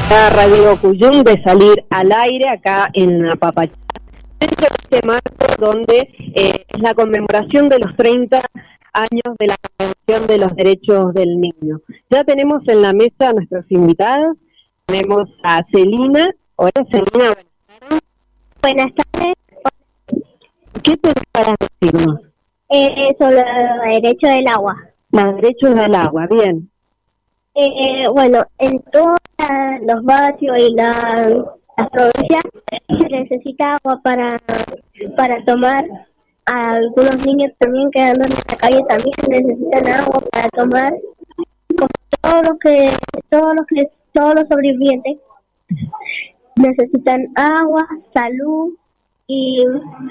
Radio Cuyum de salir al aire acá en Apapachá, dentro de este marco donde es la conmemoración de los 30 años de la Convención de los Derechos del Niño. Ya tenemos en la mesa a nuestros invitados, tenemos a Celina. Hola Celina, Buenas tardes. ¿Qué tenés para decirnos? Sobre los derechos del agua. Los derechos del agua, bien. Bueno, en todos los barrios y las provincias se necesita agua para tomar. A algunos niños también que andan en la calle también necesitan agua para tomar. Como todos los sobrevivientes necesitan agua, salud y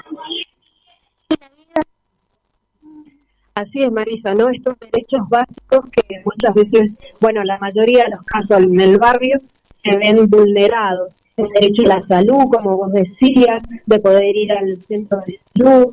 Así es, Marisa, ¿no? Estos derechos básicos que muchas veces, bueno, la mayoría de los casos en el barrio se ven vulnerados. El derecho a la salud, como vos decías, de poder ir al centro de salud,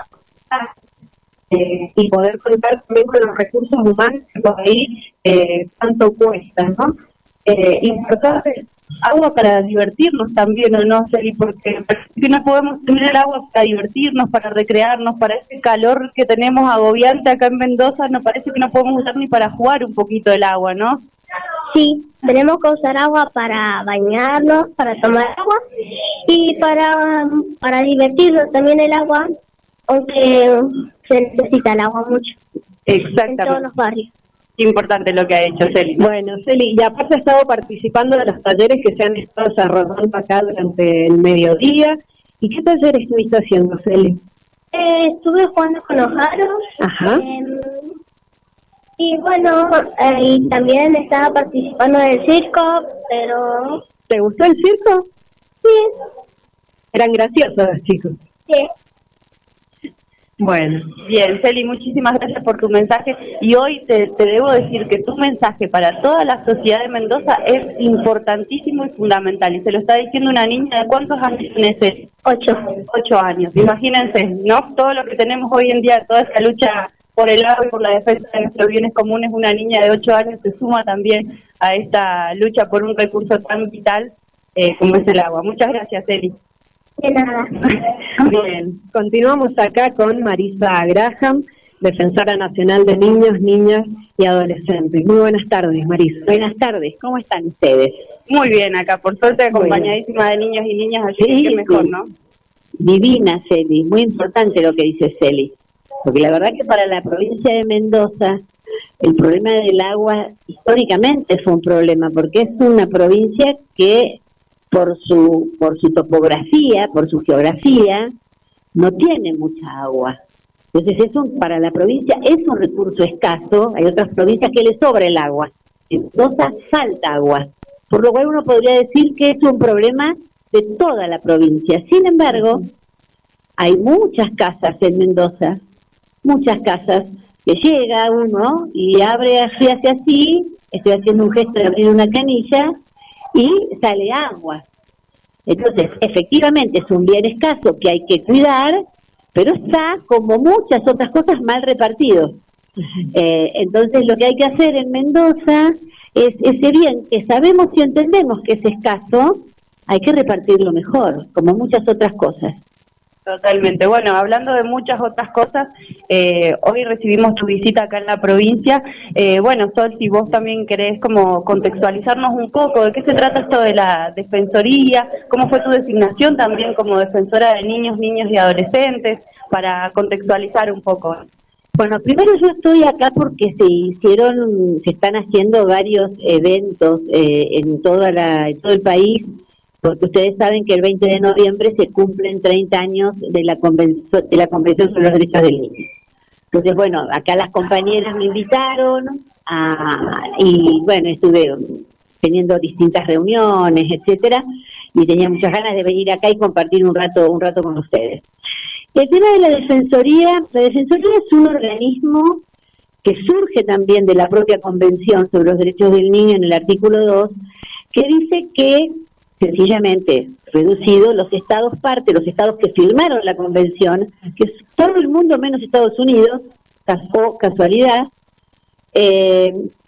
y poder contar también con los recursos humanos que por ahí tanto cuestan, ¿no? Importante, agua para divertirnos también, ¿o no, Celi? Porque si no podemos tener agua para divertirnos, para recrearnos, para ese calor que tenemos agobiante acá en Mendoza, nos parece que no podemos usar ni para jugar un poquito el agua, ¿no? sí, tenemos que usar agua para bañarnos, para tomar agua y para divertirnos también el agua, aunque se necesita el agua mucho. Exactamente. En todos los barrios. Importante lo que ha hecho Celi. Bueno, Celi, y aparte ha estado participando de los talleres que se han estado desarrollando acá durante el mediodía. ¿Y qué talleres estuviste haciendo, Celi? Estuve jugando con los aros. Ajá. Y bueno, y también estaba participando del circo, pero... ¿Te gustó el circo? Sí. Eran graciosos los chicos. Sí. Bueno, bien, Celi, muchísimas gracias por tu mensaje y hoy te debo decir que tu mensaje para toda la sociedad de Mendoza es importantísimo y fundamental y se lo está diciendo una niña de ¿cuántos años tiene Celi? 8 años, imagínense, ¿no? Todo lo que tenemos hoy en día, toda esa lucha por el agua y por la defensa de nuestros bienes comunes, una niña de 8 años se suma también a esta lucha por un recurso tan vital como es el agua. Muchas gracias, Celi. De nada. Bien, continuamos acá con Marisa Graham, defensora nacional de niños, niñas y adolescentes. Muy buenas tardes, Marisa. Buenas tardes, ¿cómo están ustedes? Muy bien acá, por suerte acompañadísima de niños y niñas, así Sí, que mejor, sí. ¿no? Divina, Celi, muy importante lo que dice Celi, porque la verdad que para la provincia de Mendoza el problema del agua históricamente fue un problema, porque es una provincia que por su topografía, por su geografía, no tiene mucha agua. Entonces para la provincia es un recurso escaso. Hay otras provincias que le sobra el agua. En Mendoza falta agua. Por lo cual uno podría decir que es un problema de toda la provincia. Sin embargo, hay muchas casas en Mendoza, muchas casas que llega uno y abre así, hace así, estoy haciendo un gesto de abrir una canilla, y sale agua. Entonces, efectivamente es un bien escaso que hay que cuidar, pero está, como muchas otras cosas, mal repartido. Entonces, lo que hay que hacer en Mendoza es ese bien que sabemos y entendemos que es escaso, hay que repartirlo mejor, como muchas otras cosas. Totalmente. Bueno, hablando de muchas otras cosas, hoy recibimos tu visita acá en la provincia. Bueno, Sol, si vos también querés como contextualizarnos un poco, ¿de qué se trata esto de la Defensoría? ¿Cómo fue tu designación también como defensora de niños, niñas y adolescentes? Para contextualizar un poco. Bueno, primero yo estoy acá porque se están haciendo varios eventos en todo el país, porque ustedes saben que el 20 de noviembre se cumplen 30 años de la Convención sobre los Derechos del Niño. Entonces, bueno, acá las compañeras me invitaron y bueno, estuve teniendo distintas reuniones, etcétera, y tenía muchas ganas de venir acá y compartir un rato con ustedes. El tema de la Defensoría es un organismo que surge también de la propia Convención sobre los Derechos del Niño en el artículo 2, que dice que sencillamente reducido, los estados que firmaron la convención, que es todo el mundo menos Estados Unidos, casualidad,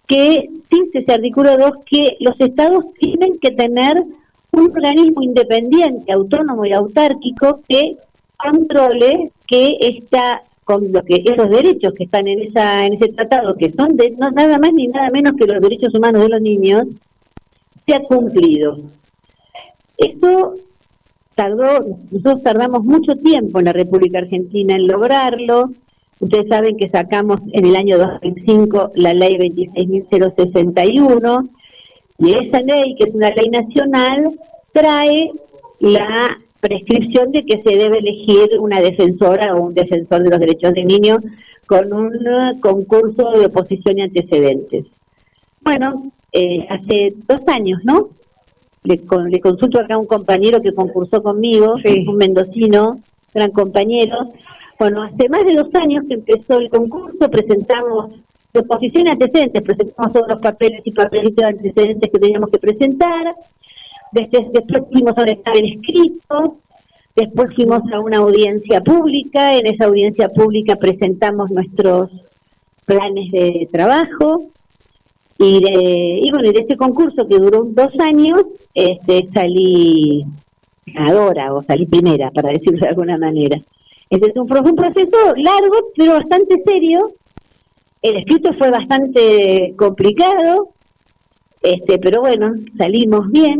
que dice ese artículo 2 que los estados tienen que tener un organismo independiente, autónomo y autárquico que controle que con lo que esos derechos que están en ese tratado, que son no nada más ni nada menos que los derechos humanos de los niños, sea cumplido. Eso nosotros tardamos mucho tiempo en la República Argentina en lograrlo. Ustedes saben que sacamos en el año 2005 la ley 26.061, y esa ley, que es una ley nacional, trae la prescripción de que se debe elegir una defensora o un defensor de los derechos del niño con un concurso de oposición y antecedentes. Bueno, hace 2 años, ¿no? Le consulto acá a un compañero que concursó conmigo, sí, un mendocino, gran compañero. Bueno, hace más de 2 años que empezó el concurso, presentamos de oposición y antecedentes, presentamos todos los papeles y papelitos de antecedentes que teníamos que presentar. Después fuimos a un examen escrito, después fuimos a una audiencia pública, en esa audiencia pública presentamos nuestros planes de trabajo, y bueno, de este concurso que duró 2 años, salí ganadora, o salí primera, para decirlo de alguna manera. Fue un proceso largo, pero bastante serio. El escrito fue bastante complicado, pero bueno, salimos bien,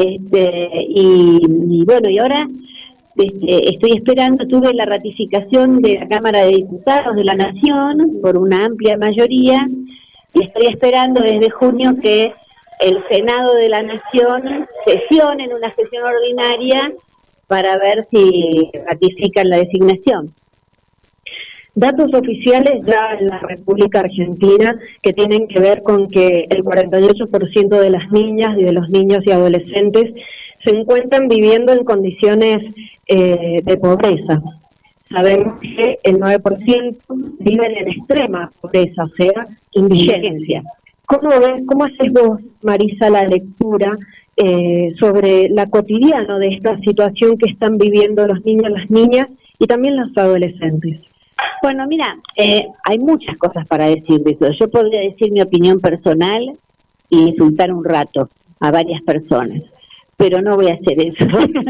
y bueno, y ahora estoy esperando, tuve la ratificación de la Cámara de Diputados de la Nación por una amplia mayoría, y estoy esperando desde junio que el Senado de la Nación sesione en una sesión ordinaria para ver si ratifican la designación. Datos oficiales ya en la República Argentina que tienen que ver con que el 48% de las niñas y de los niños y adolescentes se encuentran viviendo en condiciones de pobreza. Sabemos que el 9% viven en extrema pobreza, o sea, indigencia. ¿Cómo haces vos, Marisa, la lectura sobre la cotidiana de esta situación que están viviendo los niños, las niñas y también los adolescentes? Bueno, mira, hay muchas cosas para decir de eso. Yo podría decir mi opinión personal y insultar un rato a varias personas, pero no voy a hacer eso.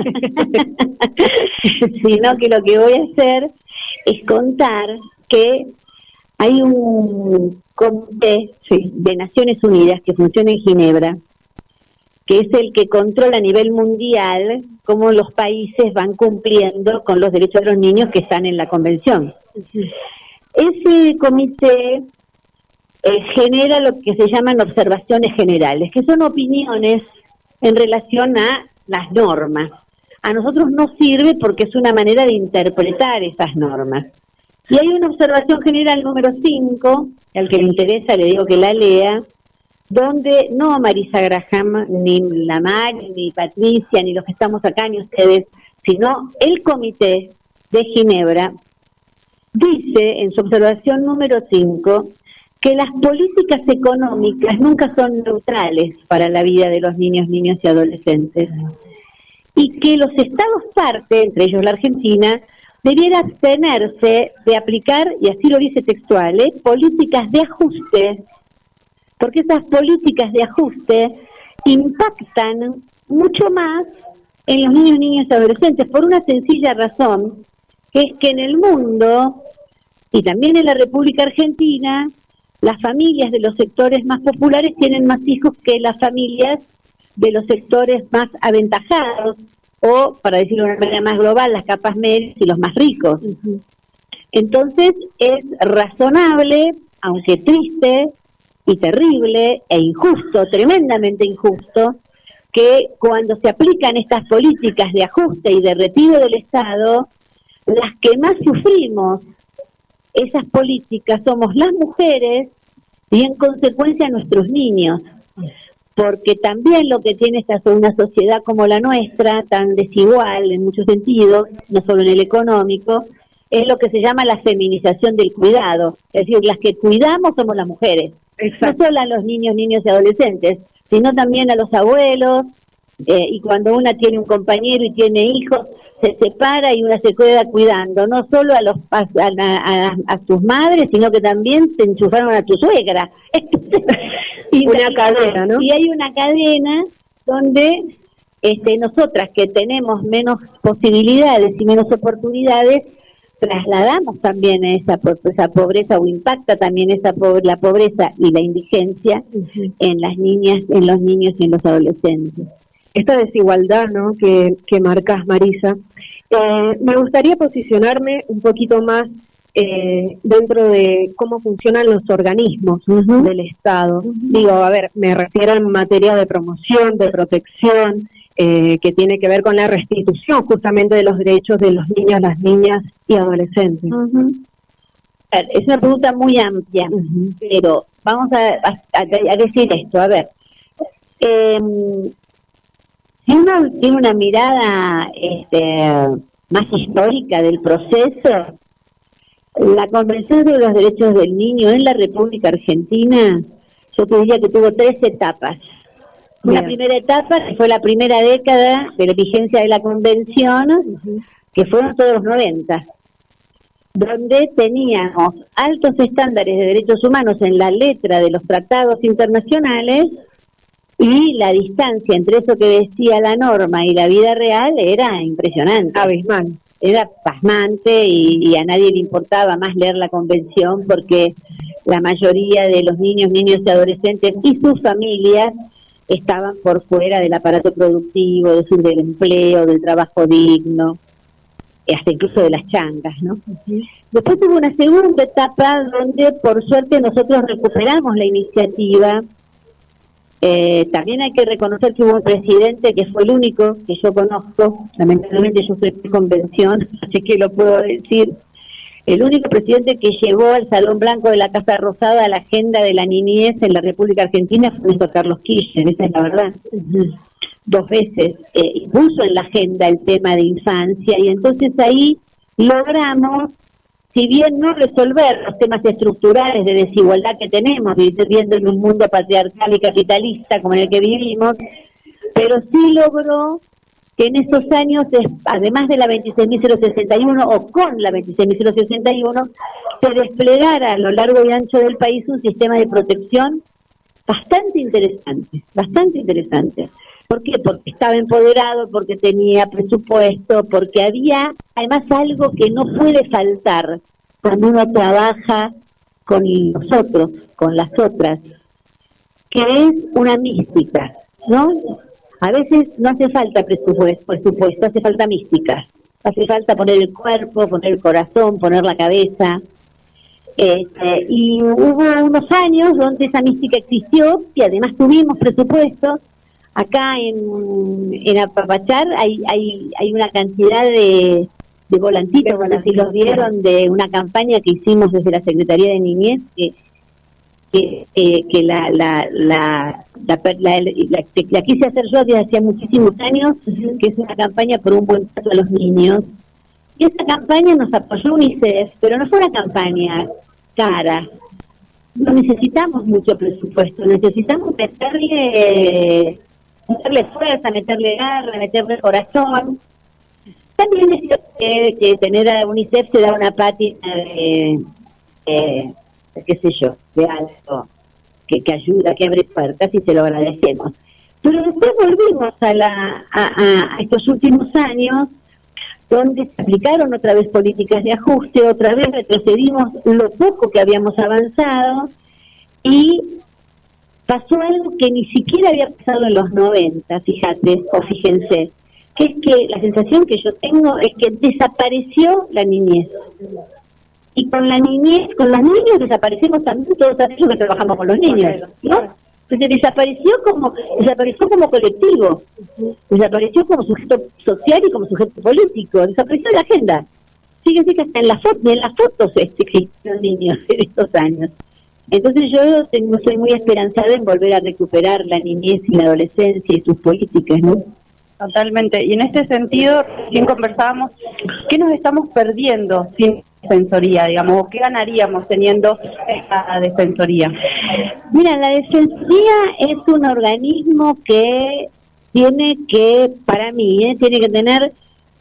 Sino que lo que voy a hacer es contar que hay un comité de Naciones Unidas que funciona en Ginebra, que es el que controla a nivel mundial cómo los países van cumpliendo con los derechos de los niños que están en la convención. Ese comité genera lo que se llaman observaciones generales, que son opiniones en relación a las normas. A nosotros nos sirve porque es una manera de interpretar esas normas. Y hay una observación general número 5, al que le interesa le digo que la lea, donde no Marisa Graham, ni la Mar, ni Patricia, ni los que estamos acá, ni ustedes, sino el Comité de Ginebra, dice en su observación número 5 que las políticas económicas nunca son neutrales para la vida de los niños y adolescentes, y que los estados parte, entre ellos la Argentina, debiera abstenerse de aplicar, y así lo dice textual, políticas de ajuste, porque esas políticas de ajuste impactan mucho más en los niños y adolescentes por una sencilla razón, que es que en el mundo y también en la República Argentina, las familias de los sectores más populares tienen más hijos que las familias de los sectores más aventajados, o, para decirlo de una manera más global, las capas medias y los más ricos. Uh-huh. Entonces, es razonable, aunque triste y terrible e injusto, tremendamente injusto, que cuando se aplican estas políticas de ajuste y de retiro del Estado, las que más sufrimos esas políticas somos las mujeres y en consecuencia nuestros niños, porque también lo que tiene una sociedad como la nuestra, tan desigual en muchos sentidos, no solo en el económico, es lo que se llama la feminización del cuidado, es decir, las que cuidamos somos las mujeres. Exacto. No solo a los niños y adolescentes, sino también a los abuelos, y cuando una tiene un compañero y tiene hijos, se separa y una se queda cuidando, no solo a tus madres, sino que también te enchufaron a tu suegra. Y una cadena, ¿no? Y hay una cadena donde nosotras que tenemos menos posibilidades y menos oportunidades, trasladamos también esa pobreza, o impacta también la pobreza y la indigencia en las niñas, en los niños y en los adolescentes. Esta desigualdad, ¿no?, que marcas, Marisa. Me gustaría posicionarme un poquito más dentro de cómo funcionan los organismos del Estado. Digo, a ver, me refiero en materia de promoción, de protección, que tiene que ver con la restitución justamente de los derechos de los niños, las niñas y adolescentes. Es una pregunta muy amplia, pero vamos a decir esto, a ver. Si uno tiene una mirada más histórica del proceso, la Convención de los Derechos del Niño en la República Argentina, yo te diría que tuvo 3 etapas. Una primera etapa, que fue la primera década de la vigencia de la Convención, que fueron todos los 90, donde teníamos altos estándares de derechos humanos en la letra de los tratados internacionales, y la distancia entre eso que decía la norma y la vida real era impresionante. Abismal. Era pasmante y a nadie le importaba más leer la convención porque la mayoría de los niños y adolescentes y sus familias estaban por fuera del aparato productivo, del empleo, del trabajo digno, hasta incluso de las changas, ¿no? Después hubo una segunda etapa donde por suerte nosotros recuperamos la iniciativa. También hay que reconocer que hubo un presidente que fue el único que yo conozco, lamentablemente yo soy de convención, así que lo puedo decir, el único presidente que llevó al Salón Blanco de la Casa Rosada a la agenda de la niñez en la República Argentina fue Néstor Carlos Kirchner, esa es la verdad. 2 veces puso en la agenda el tema de infancia y entonces ahí logramos, si bien no resolver los temas estructurales de desigualdad que tenemos, viviendo en un mundo patriarcal y capitalista como en el que vivimos, pero sí logró que en esos años, además de la 26.061 o con la 26.061, se desplegara a lo largo y ancho del país un sistema de protección bastante interesante. ¿Por qué? Porque estaba empoderado, porque tenía presupuesto, porque había además algo que no puede faltar cuando uno trabaja con los otros, con las otras, que es una mística, ¿no? A veces no hace falta presupuesto, hace falta mística. Hace falta poner el cuerpo, poner el corazón, poner la cabeza. Y hubo unos años donde esa mística existió y además tuvimos presupuesto. Acá en Apapachar hay una cantidad de volantitos, bueno, si los vieron, de una campaña que hicimos desde la Secretaría de Niñez, que la quise hacer yo desde hacía muchísimos años, que es una campaña por un buen trato a los niños. Y esa campaña nos apoyó UNICEF, pero no fue una campaña cara. No necesitamos mucho presupuesto, necesitamos meterle fuerza, meterle garra, meterle corazón. También es cierto que tener a UNICEF te da una pátina de qué sé yo, de algo que ayuda, que abre puertas y se lo agradecemos. Pero después volvimos a estos últimos años donde se aplicaron otra vez políticas de ajuste, otra vez retrocedimos lo poco que habíamos avanzado y pasó algo que ni siquiera había pasado en los 90, fíjense, que es que la sensación que yo tengo es que desapareció la niñez. Y con la niñez, con los niños desaparecemos también todos aquellos que trabajamos con los niños, ¿no? Entonces desapareció como colectivo, desapareció como sujeto social y como sujeto político, desapareció de la agenda. Fíjense que hasta en las fotos existen niños en estos años. Entonces yo soy muy esperanzada en volver a recuperar la niñez y la adolescencia y sus políticas, ¿no? Totalmente. Y en este sentido, recién conversábamos, ¿qué nos estamos perdiendo sin defensoría, digamos? ¿Qué ganaríamos teniendo esta defensoría? Mira, la defensoría es un organismo que tiene que, para mí, tiene que tener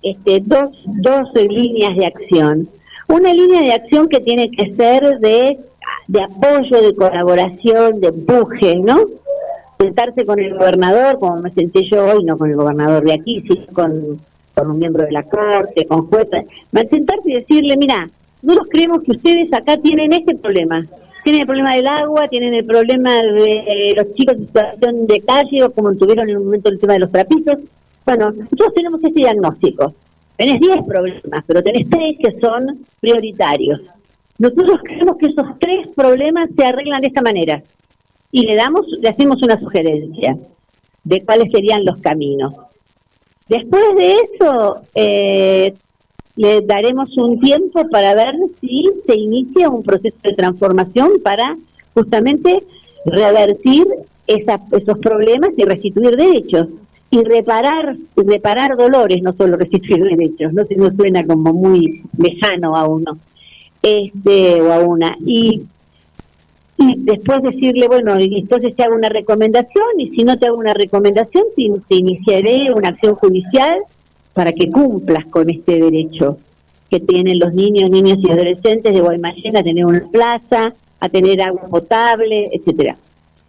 dos líneas de acción. Una línea de acción que tiene que ser de apoyo, de colaboración, de empuje, ¿no? Sentarse con el gobernador, como me senté yo hoy, no con el gobernador de aquí, sino con un miembro de la corte, con jueces, sentarse y decirle, mira, nosotros creemos que ustedes acá tienen este problema. Tienen el problema del agua, tienen el problema de los chicos en situación de calle, o como tuvieron en un momento el tema de los trapitos. Bueno, nosotros tenemos este diagnóstico. Tenés 10 problemas, pero tenés 3 que son prioritarios. Nosotros creemos que esos 3 problemas se arreglan de esta manera. Y le hacemos una sugerencia de cuáles serían los caminos. Después de eso, le daremos un tiempo para ver si se inicia un proceso de transformación para justamente revertir esos problemas y restituir derechos. Y reparar dolores, no solo restituir derechos, no suena como muy lejano a uno o a una. Y después decirle, bueno, entonces te hago una recomendación, y si no te hago una recomendación, te iniciaré una acción judicial para que cumplas con este derecho que tienen los niños y adolescentes de Guaymallén a tener una plaza, a tener agua potable, etcétera.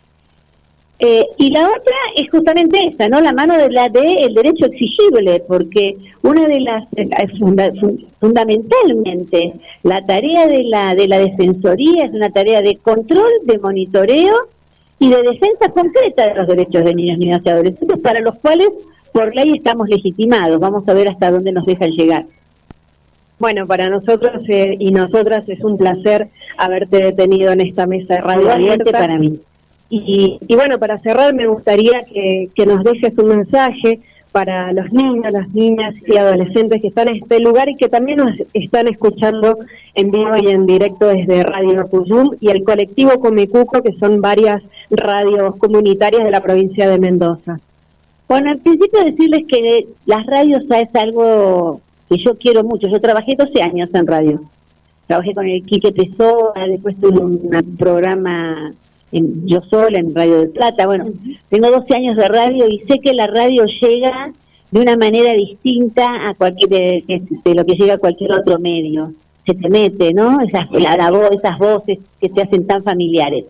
Y la otra es justamente esa, ¿no? La mano del derecho exigible, porque una de las fundamentalmente la tarea de la Defensoría es una tarea de control, de monitoreo y de defensa concreta de los derechos de niños, niñas y adolescentes, para los cuales por ley estamos legitimados. Vamos a ver hasta dónde nos dejan llegar. Bueno, para nosotros y nosotras es un placer haberte tenido en esta mesa de radio abierta. Para mí. Y bueno, para cerrar me gustaría que nos dejes un mensaje para los niños, las niñas y adolescentes que están en este lugar y que también nos están escuchando en vivo y en directo desde Radio Cuyum y el colectivo Comecuco, que son varias radios comunitarias de la provincia de Mendoza. Bueno, al principio decirles que las radios es algo que yo quiero mucho. Yo trabajé 12 años en radio. Trabajé con el Quique Pessoa, después tuve un programa yo sola en Radio del Plata. Bueno, tengo 12 años de radio y sé que la radio llega de una manera distinta a cualquier de lo que llega a cualquier otro medio. Se te mete, ¿no? Esas voces que te hacen tan familiares.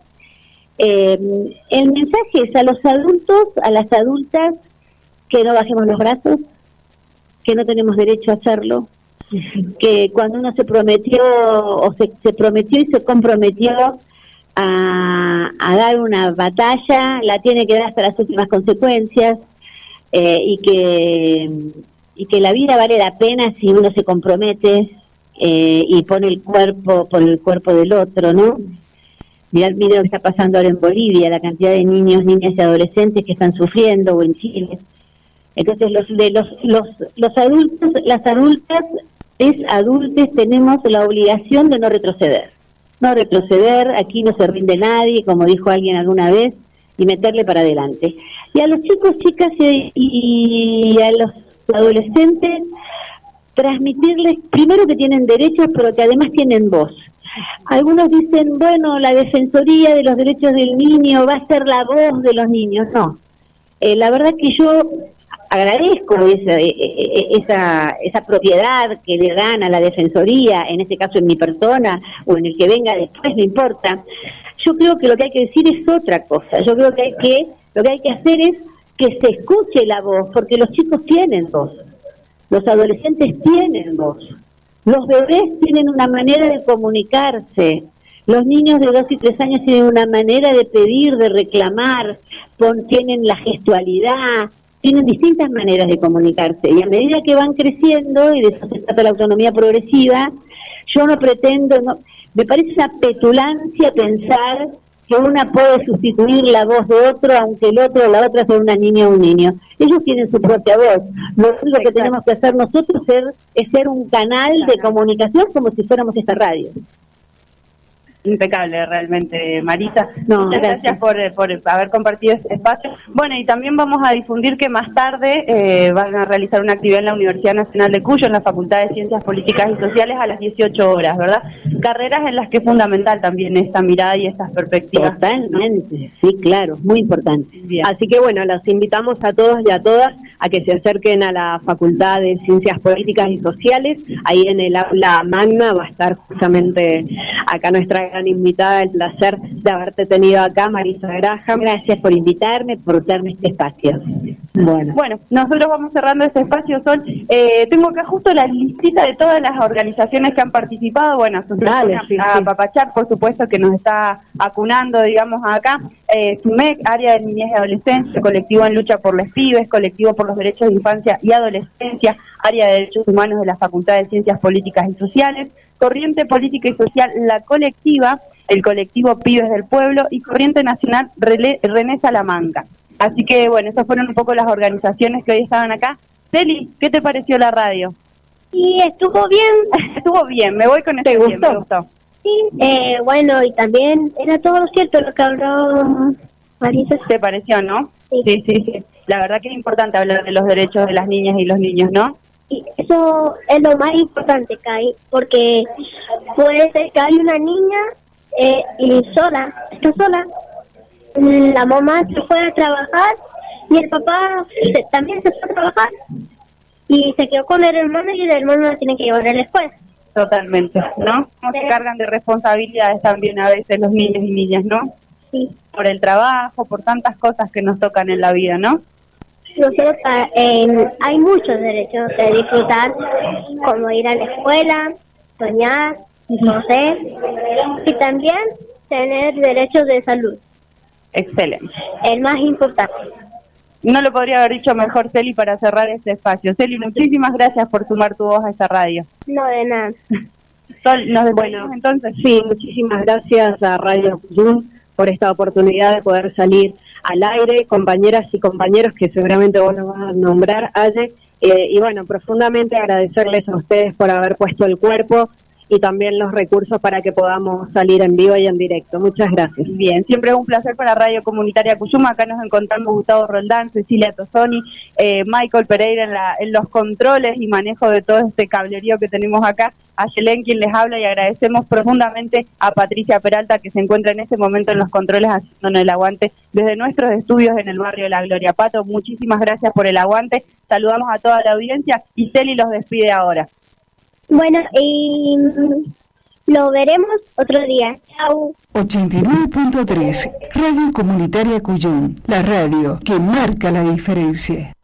El mensaje es a los adultos, a las adultas, que no bajemos los brazos, que no tenemos derecho a hacerlo, que cuando uno se prometió o se prometió y se comprometió a dar una batalla, la tiene que dar hasta las últimas consecuencias, y que la vida vale la pena si uno se compromete y pone el cuerpo por el cuerpo del otro, ¿no? Mirá lo que está pasando ahora en Bolivia, la cantidad de niños, niñas y adolescentes que están sufriendo, o en Chile. Entonces los adultos, las adultas, adultos tenemos la obligación de no retroceder. No retroceder, aquí no se rinde nadie, como dijo alguien alguna vez, y meterle para adelante. Y a los chicos, chicas y a los adolescentes, transmitirles primero que tienen derechos, pero que además tienen voz. Algunos dicen, bueno, la Defensoría de los Derechos del Niño va a ser la voz de los niños. No, la verdad que yo agradezco esa propiedad que le dan a la Defensoría, en este caso en mi persona, o en el que venga después, no importa. Yo creo que lo que hay que decir es otra cosa. Yo creo que lo que hay que hacer es que se escuche la voz, porque los chicos tienen voz, los adolescentes tienen voz, los bebés tienen una manera de comunicarse, los niños de 2 y 3 años tienen una manera de pedir, de reclamar, tienen la gestualidad, tienen distintas maneras de comunicarse, y a medida que van creciendo, y de eso se trata la autonomía progresiva, yo no pretendo, me parece una petulancia pensar que una puede sustituir la voz de otro, aunque el otro o la otra sea una niña o un niño. Ellos tienen su propia voz. Lo único que tenemos que hacer nosotros es ser un canal de comunicación como si fuéramos esta radio. Impecable, realmente, Marisa. No, muchas gracias por haber compartido este espacio. Bueno, y también vamos a difundir que más tarde van a realizar una actividad en la Universidad Nacional de Cuyo, en la Facultad de Ciencias Políticas y Sociales, a las 18 horas, ¿verdad? Carreras en las que es fundamental también esta mirada y estas perspectivas. Totalmente, sí, claro, muy importante. Bien. Así que bueno, las invitamos a todos y a todas a que se acerquen a la Facultad de Ciencias Políticas y Sociales. Ahí en el aula magna va a estar justamente acá nuestra gran invitada. El placer de haberte tenido acá, Marisa Graham. Gracias por invitarme, por darme este espacio. Bueno, nosotros vamos cerrando este espacio, Sol. Tengo acá justo la listita de todas las organizaciones que han participado. Bueno, a Papachar, por supuesto, que nos está acunando, digamos, acá. SUMEC, Área de Niñez y Adolescencia, Colectivo en Lucha por los Pibes, Colectivo por los Derechos de Infancia y Adolescencia, Área de Derechos Humanos de la Facultad de Ciencias Políticas y Sociales, Corriente Política y Social La Colectiva, el Colectivo Pibes del Pueblo y Corriente Nacional René Salamanca. Así que, bueno, esas fueron un poco las organizaciones que hoy estaban acá. Celi, ¿qué te pareció la radio? Y estuvo bien. Estuvo bien, me voy con este. ¿Te gustó? Sí, bueno, y también era todo cierto lo que habló Marisa. ¿Te pareció, no? Sí. Sí. La verdad que es importante hablar de los derechos de las niñas y los niños, ¿no? Y eso es lo más importante que hay, porque puede ser que hay una niña y está sola. La mamá se fue a trabajar y el papá también se fue a trabajar y se quedó con el hermano y el hermano la tiene que llevar a la escuela. Totalmente, ¿no? Se cargan de responsabilidades también a veces los niños y niñas, ¿no? Sí. Por el trabajo, por tantas cosas que nos tocan en la vida, ¿no? Nosotros hay muchos derechos de disfrutar, como ir a la escuela, soñar, conocer y también tener derechos de salud. Excelente. El más importante. No lo podría haber dicho mejor, Celi, para cerrar este espacio. Celi, muchísimas gracias por sumar tu voz a esta radio. No, de nada. Sol, nos despedimos entonces. Sí, muchísimas gracias a Radio Cuyum por esta oportunidad de poder salir al aire, compañeras y compañeros que seguramente vos los vas a nombrar, Ale, y bueno, profundamente agradecerles a ustedes por haber puesto el cuerpo y también los recursos para que podamos salir en vivo y en directo. Muchas gracias. Bien, siempre es un placer para Radio Comunitaria Cuyum. Acá nos encontramos Gustavo Roldán, Cecilia Tosoni, Michael Pereira en los controles y manejo de todo este cablerío que tenemos acá. A Yelén quien les habla, y agradecemos profundamente a Patricia Peralta, que se encuentra en este momento en los controles haciéndonos el aguante desde nuestros estudios en el barrio de La Gloria. Pato, muchísimas gracias por el aguante. Saludamos a toda la audiencia y Celi los despide ahora. Bueno, y lo veremos otro día. Chau. 89.3 Radio Comunitaria Cuyum, la radio que marca la diferencia.